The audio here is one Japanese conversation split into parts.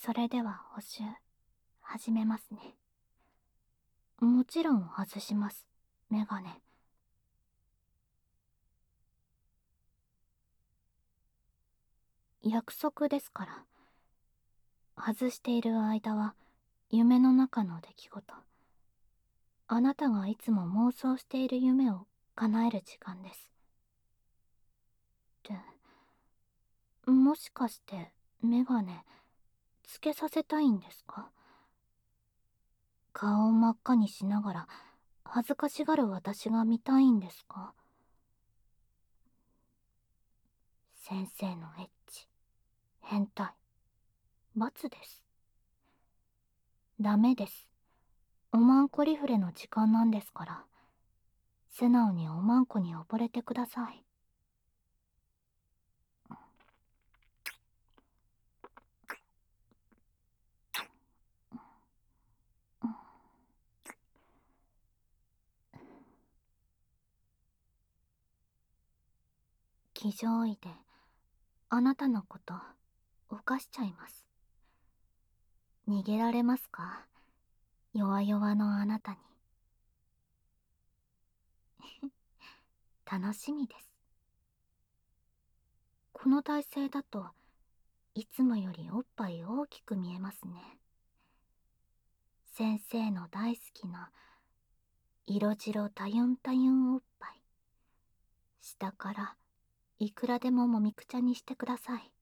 それでは補習、始めますね。もちろん外します、メガネ。約束ですから。外している間は、夢の中の出来事。あなたがいつも妄想している夢を叶える時間です。もしかして、メガネ、つけさせたいんですか？顔を真っ赤にしながら、恥ずかしがる私が見たいんですか？先生のエッチ、変態、罰です。ダメです。おまんこリフレの時間なんですから。素直におまんこに溺れてください。気乗位で、あなたのこと、犯しちゃいます。逃げられますか？弱々のあなたに。楽しみです。この体勢だと、いつもよりおっぱい大きく見えますね。先生の大好きな、色白たゆんたゆんおっぱい。下から、いくらでももみくちゃにしてください。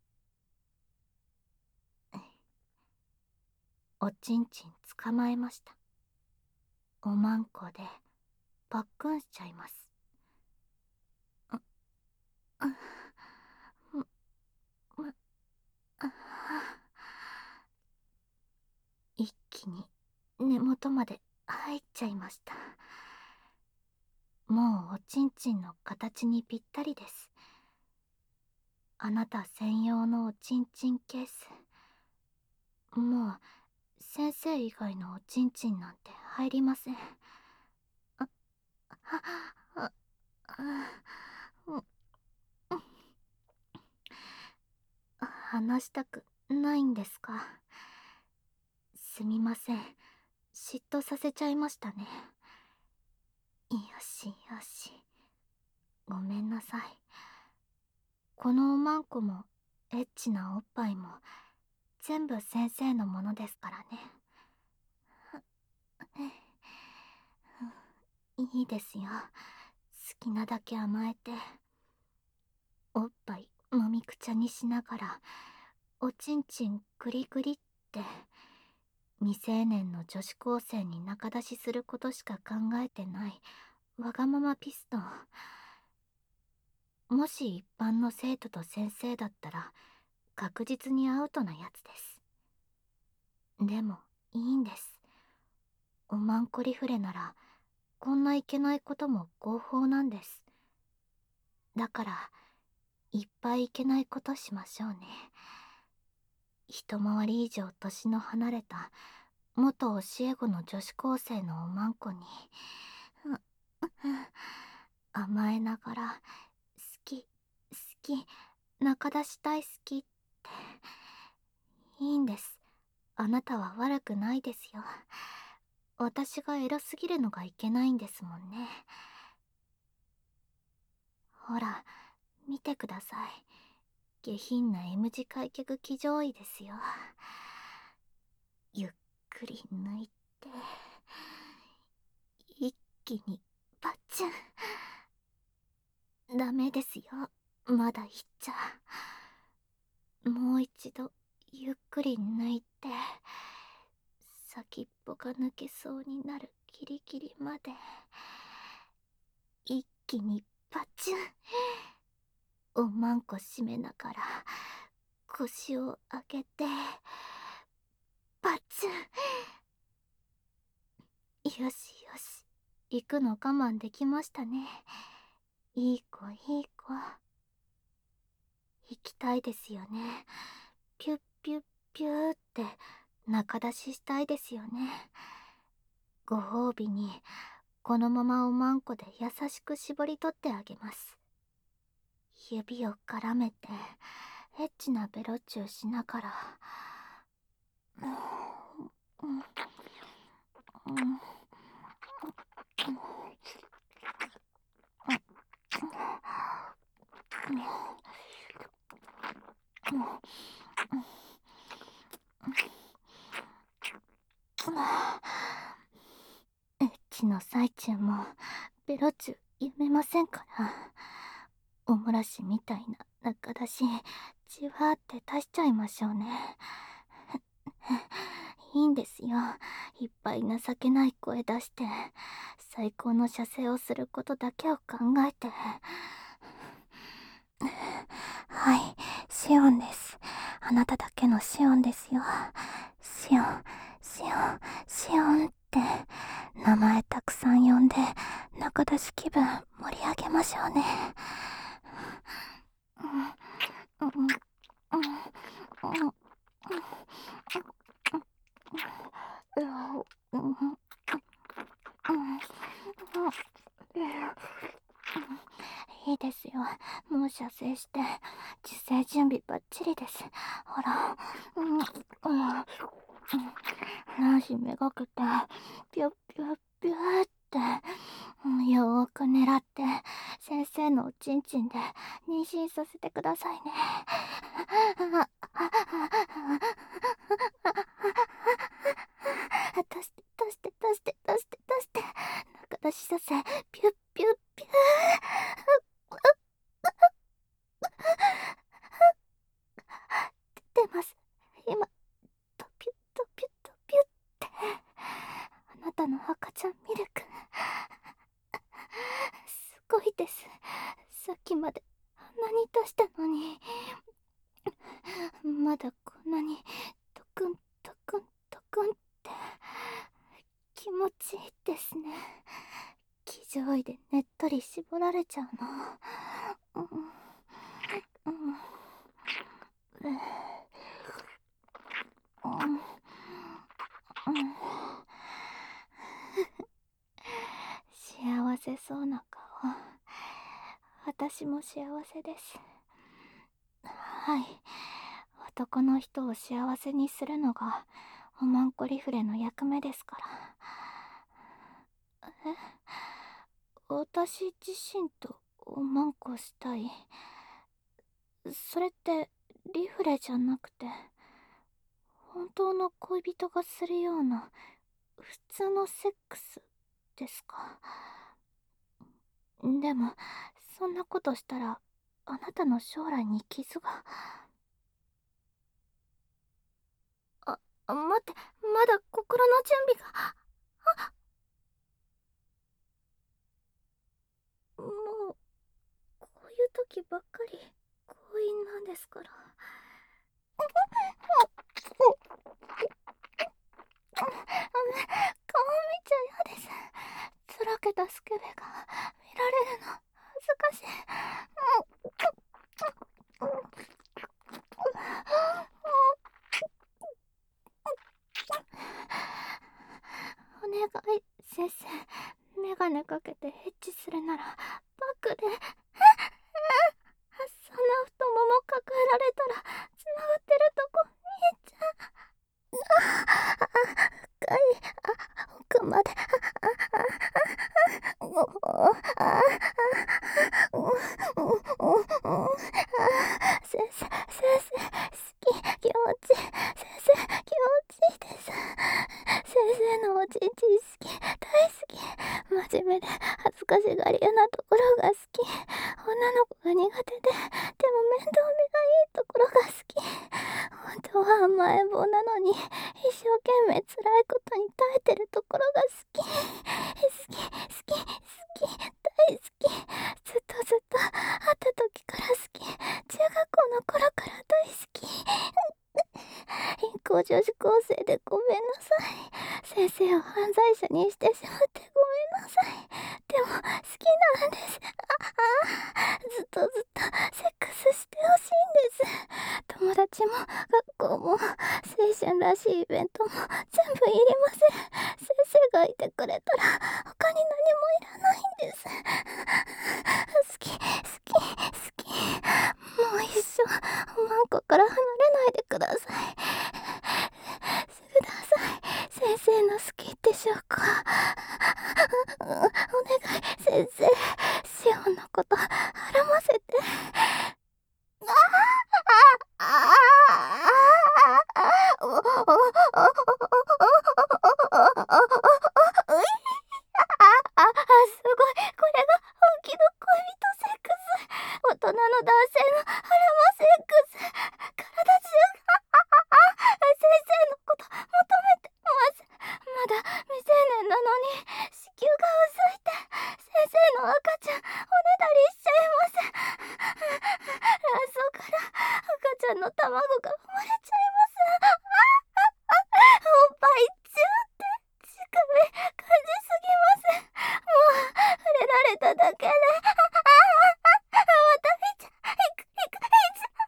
おちんちん捕まえました。おまんこで、パックンしちゃいます。一気に根元まで入っちゃいました。もうおちんちんの形にぴったりです。あなた専用のおちんちんケース。もう先生以外のおちんちんなんて入りません。あ、あ、あ、話したくないんですか？すみません。嫉妬させちゃいましたね。よしよし。ごめんなさい。このおまんこも、エッチなおっぱいも、全部先生のものですからね。いいですよ。好きなだけ甘えて。おっぱいもみくちゃにしながら、おちんちんグリグリって、未成年の女子高生に仲出しすることしか考えてないわがままピストン。もし一般の生徒と先生だったら確実にアウトなやつです。でもいいんです。おまんこリフレならこんないけないことも合法なんです。だからいっぱいいけないことしましょうね。一回り以上年の離れた元教え子の女子高生のおまんこに甘えながら好き好き仲出し大好きっていいんです。あなたは悪くないですよ。私がエロすぎるのがいけないんですもんね。ほら見てください。下品な M 字開脚騎乗位ですよ。ゆっくり抜いて一気にパッチン。ダメですよ、まだいっちゃ。もう一度ゆっくり抜いて先っぽが抜けそうになるギリギリまで一気にパチン。おまんこ締めながら腰を上げてパチン。よしよし、行くの我慢できましたね。いい子いい子。行きたいですよね。ピュッピュッピューって仲出ししたいですよね。ご褒美にこのままおまんこで優しく絞り取ってあげます。指を絡めてエッチなベロチューしながらエッチの最中もベロチュやめませんから。おもらしみたいな中出しじわーって出しちゃいましょうね。いいんですよ。いっぱい情けない声出して最高の射精をすることだけを考えて。はい、シオンです。あなただけのシオンですよ。シオン、シオン、シオンって名前たくさん呼んで中出し気分盛り上げましょうね。いいですよ。もう射精して受精準備バッチリです。ほら、卵子めがけてピュッピュッピューって、よーく狙って先生のおちんちんで妊娠させてくださいね。出して出して出して出して出して、中出しさせピュッピュッピュー。出ます。今トピュットピュットピュッって、あなたの赤ちゃんミルクすごいです。さっきまであんなに出したのに、まだこんなにトクントクントクンって気持ちいいですね。気上位でねっとり絞られちゃうの。幸せそうな顔。私も幸せです。はい、男の人を幸せにするのがおまんこリフレの役目ですから。私自身とおまんこしたい。それってリフレじゃなくて本当の恋人がするような普通のセックスですか？でもそんなことしたらあなたの将来に傷が。待って、まだ心の準備が。もうこういう時ばっかり強引なんですから。顔見ちゃ嫌です。つらけたスケベが見られるの恥ずかしい。お願い、先生。メガネかけてエッチするならバックで。そんな太もも抱えられたら繋がってるとこ見えちゃう。深い、奥まで。先生、先生、好き、気持ちいい。先生、気持ちいいです。先生のおちんちん好き、大好き。真面目で恥ずかしがり屋なところが好き。女の子が苦手で、でも面倒見がいいところが好き。本当は甘えん坊なのに一生懸命辛いことに耐えてるところが好き。好き、好き、好き、大好き。ずっとずっと会った時から好き。中学校の頃から大好き。貧困女子高生でごめんなさい。先生を犯罪者にしてしまってごめんなさい。でも好きなんです。ずっとずっとセックスしてほしいんです。友達も学校も青春らしいイベントも全部いりません。先生がいてくれたら他に何もいらないんです。好き、好き、好き。もう一生おまんこから離れないでください。 先生の好きって証拠。お願い、先生。シオンのこと、孕ませて。すごい。これが本気の恋人セックス。大人の男性のアロマセックス。体中が先生のこと求めてます。まだ未成年なのに子宮が薄いて先生の赤ちゃんおねだりしちゃいます。卵巣から赤ちゃんの卵が生まれちゃいます。おっぱいチューって近め感じすぎます。もう触れられただけでまたひちゃひくひくひちゃ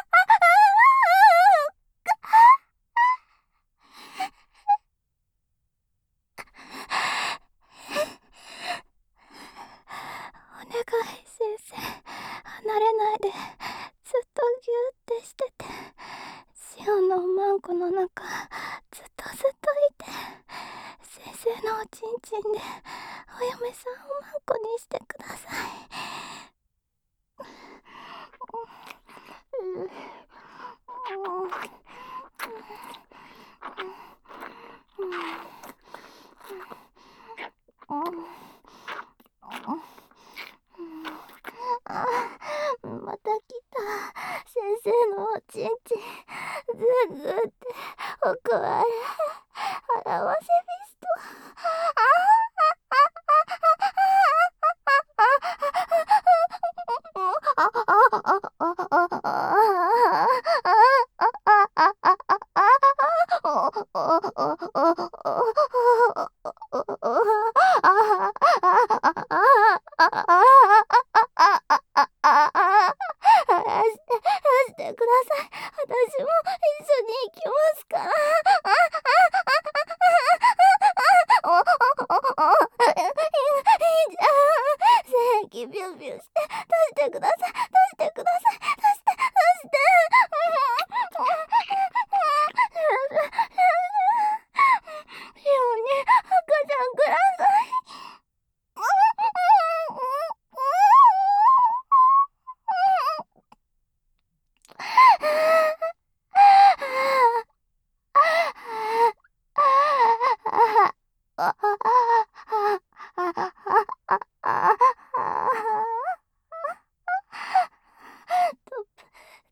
お願い先生、離れないで。ずっとギューってしてて、シオンのおまんこの中ずっといて、先生のおちんちんでお嫁さんをまんこにしてください。また来た。先生のおちんちんずぐっておくわれ表せビスト。してください。私も一緒に行きますから。いいじゃん。正規ビュンビュンして出してください。出してください。出して出して。シオンに赤ちゃんください。トブ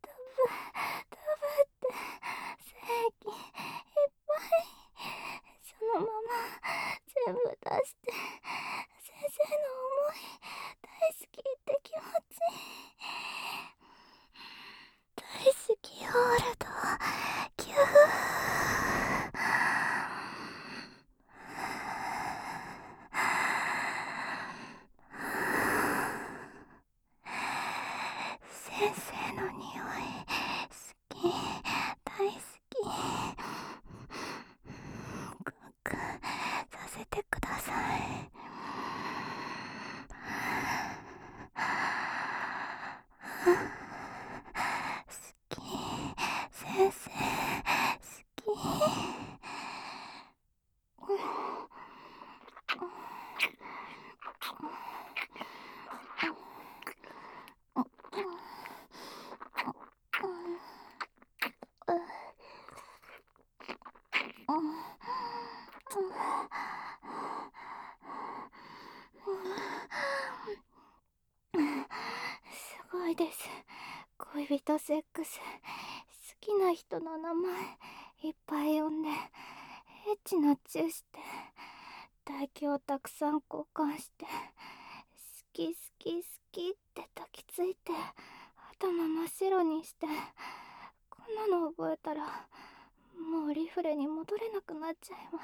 って正規いっぱい。そのまま全部出して、先生の思い大好きって気持ち。大好きホールドキュー。先生の匂い好き、大好き。グッグさせてください。好き、先生好き。すごいです。恋人セックス。好きな人の名前いっぱい呼んで、エッチなチューして、唾液をたくさん交換して、好き好き好きって抱きついて、頭真っ白にして、こんなの覚えたらもうリフレに戻れなくなっちゃいます。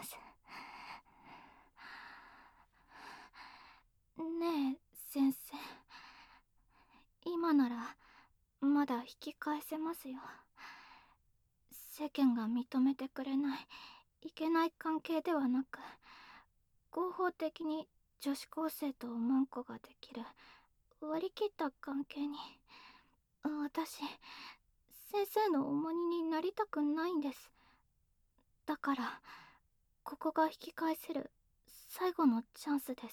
ねえ先生、今ならまだ引き返せますよ。世間が認めてくれないいけない関係ではなく、合法的に女子高生とおまんこができる割り切った関係に。私先生の重荷になりたくないんです。だからここが引き返せる最後のチャンスです。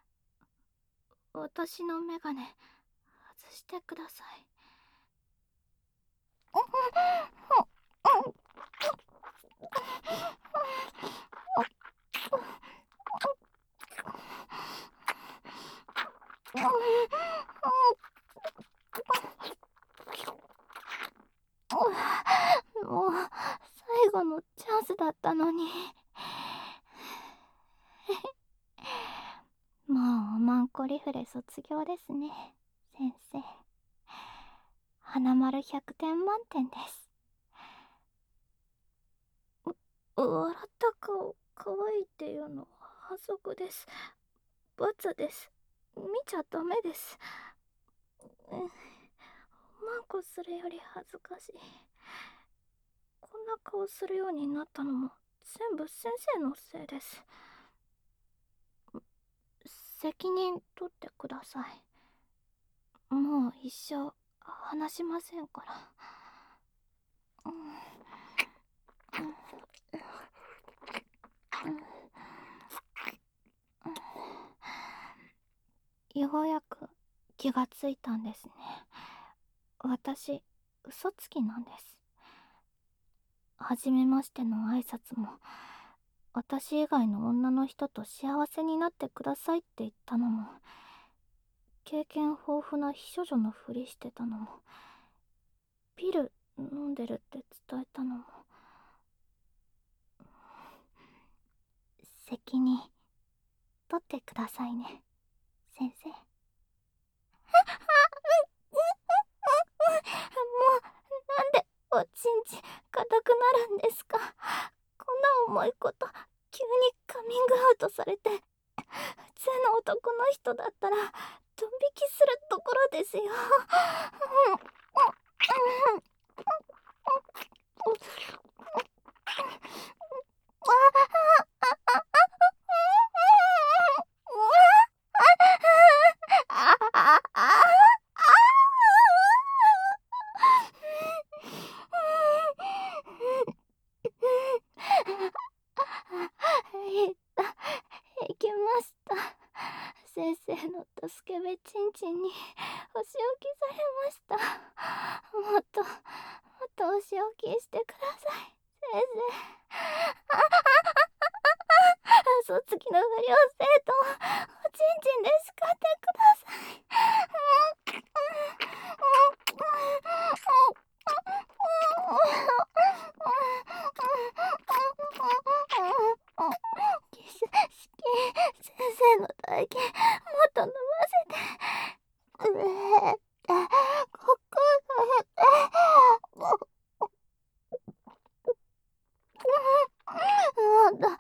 私のメガネ外してください。もう最後のチャンスだったのに。もうおまんこリフレ卒業ですね、先生。花丸100点満点です。笑った顔可愛いっていうのは反則です。罰です。見ちゃダメです。マンコするより恥ずかしい。こんな顔するようになったのも全部先生のせいです。責任取ってください。もう一生話しませんから。ようやく気がついたんですね。私、嘘つきなんです。初めましての挨拶も、私以外の女の人と幸せになってくださいって言ったのも、経験豊富な秘書女のふりしてたのも、ピル飲んでるって伝えたのも、責任取ってくださいね、先生。もうなんでおちんち硬くなるんですか。こんな重いこと急にカミングアウトされて、普通の男の人だったらドン引きするところですよ。いけました。先生の助けべちんちんにお仕置きされました。もっとお仕置きしてください、先生。嘘つきの不良生徒をおちんちんで叱ってください。先生の体験もっと飲ませて。ここがもっ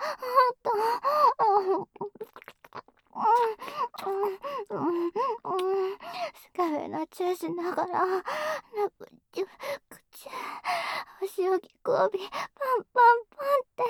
とスカフェのチューしながら口お仕置き交尾パンパンパンって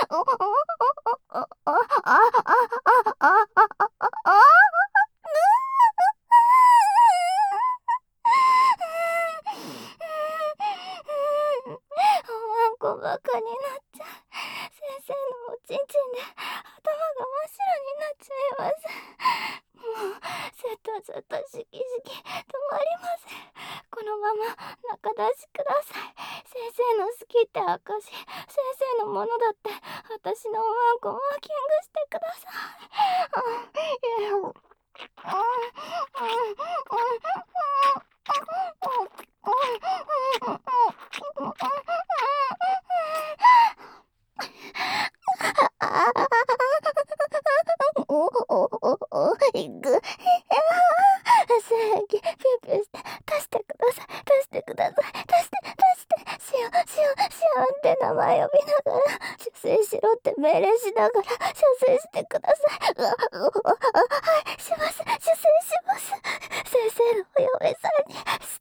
ワンコバカになっちゃう。先生のおちんちんで頭が真っ白になっちゃいます。もうずっとしき止まりません。このまま仲出しください。先生の好きって証、先生のものだって私のワンコマーキングしてください。いく。正義、ピュピュして、出してください、出してください、出して、シオンって名前呼びながら、射精しろって命令しながら、射精してください。はい、します、射精します。先生のお嫁さんにして。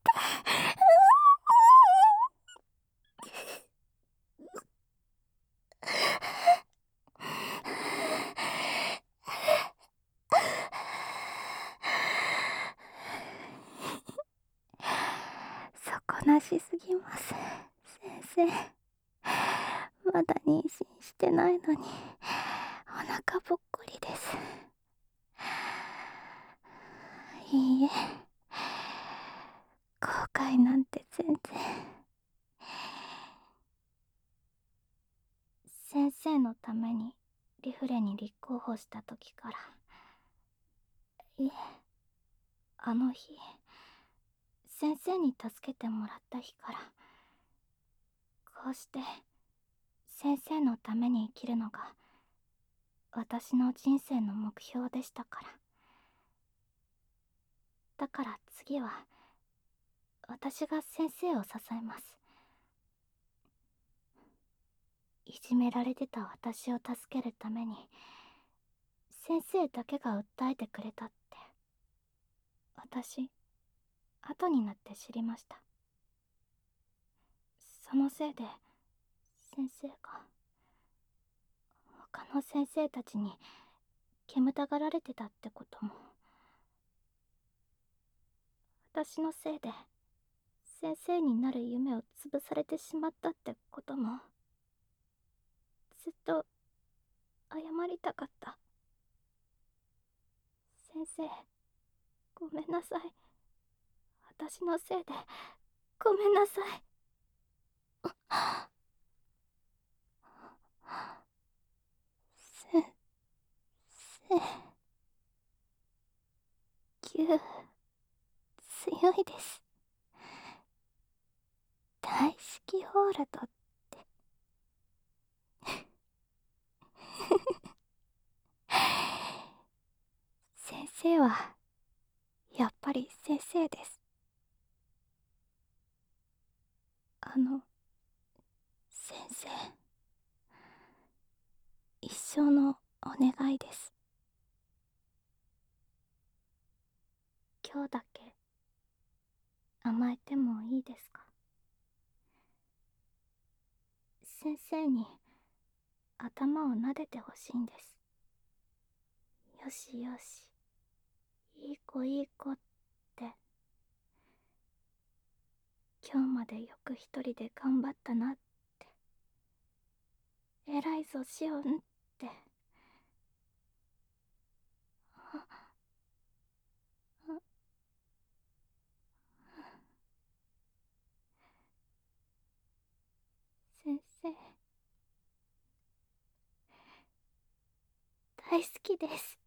底なしすぎます、先生。 まだ妊娠してないのにお腹ぽっこりです。いいえ、後悔なんて全然。先生のためにリフレに立候補した時から、いえ、あの日先生に助けてもらった日から、こうして先生のために生きるのが私の人生の目標でしたから。だから次は私が先生を支えます。いじめられてた私を助けるために先生だけが訴えてくれたって、私後になって知りました。そのせいで先生が他の先生たちに煙たがられてたってことも、私のせいで先生になる夢を潰されてしまったってことも、ずっと謝りたかった。先生、ごめんなさい。私のせいでごめんなさい。先生、ぎゅー強いです。大好きホールドって。先生はやっぱり先生です。先生、一生のお願いです。今日だけ甘えてもいいですか？先生に頭を撫でてほしいんです。よしよし、いい子いい子って。今日までよく一人で頑張ったなって。偉いぞシオンって。先生、大好きです。